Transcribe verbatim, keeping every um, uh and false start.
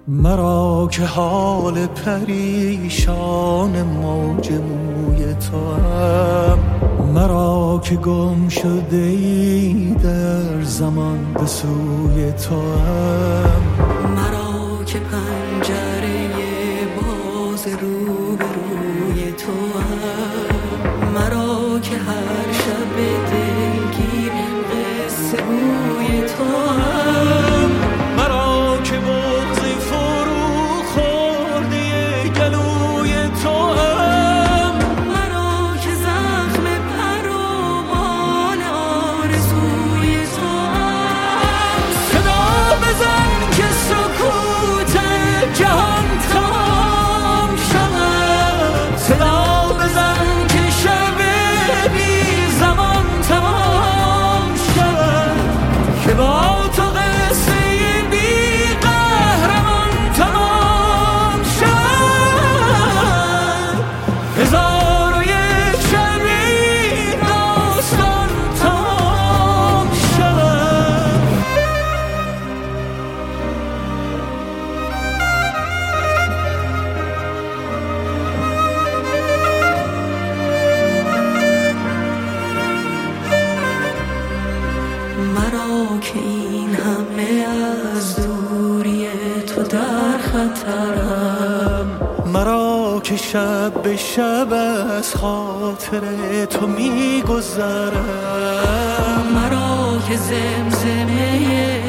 مرا که حال پریشان موج موی توام، مرا که گم شده ای در زمان به سوی توام، مرا که پنجره باز رو به روی توام، مرا که هر شب دلگیر قصه گوی توام، مرا که بغض فرو خورده گلوی توام، مرا که زخم پر و بال آرزوی توام. صدا بزن که سکوت جهان تمام شود، صدا بزن که شب بی زمان تمام شود، که با تو قصه بی قهرمان تمام شود. هزار و یک شب این داستان تمام شود. مرا که این همه از دوری تو در خطرم، مرا که شب به شب از خاطر تو میگذرم، مرا که زمزمه